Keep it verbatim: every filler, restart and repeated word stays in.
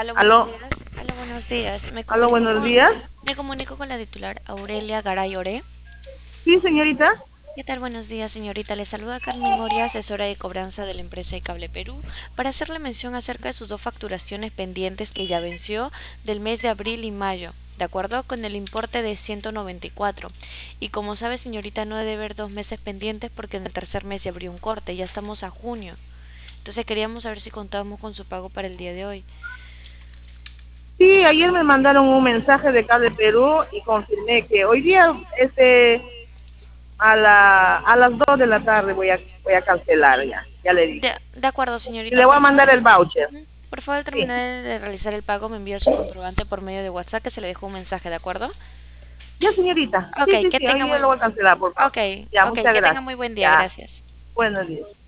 Aló, buenos Aló, días. Aló, buenos días. Me aló, comunico buenos con, días. me comunico con la titular Aurelia Garay Oré. Sí, señorita. ¿Qué tal? Buenos días, señorita. Le saluda Carmen Oria, asesora de cobranza de la empresa de Cable Perú, para hacerle mención acerca de sus dos facturaciones pendientes que ya venció del mes de abril y mayo, de acuerdo con el importe de ciento noventa y cuatro. Y como sabe, señorita, no debe haber dos meses pendientes porque en el tercer mes ya abrió un corte, ya estamos a junio. Entonces queríamos saber si contábamos con su pago para el día de hoy. Sí, ayer me mandaron un mensaje de Cable Perú y confirmé que hoy día, este, a la, a las dos de la tarde voy a, voy a cancelar ya. Ya le dije. De, de acuerdo, Y señorita, le voy a por mandar favor. el voucher. Ujú. Por favor, al Sí. terminar de realizar el pago, me envía su comprobante por medio de WhatsApp que se le dejó un mensaje, ¿de acuerdo? Ya, señorita. Ok, Sí, sí, que sí. Hoy tenga día muy, lo voy a cancelar, por favor. ok, Ya, ok, muchas que tenga gracias. muy buen día, Ya. gracias. Buenos días.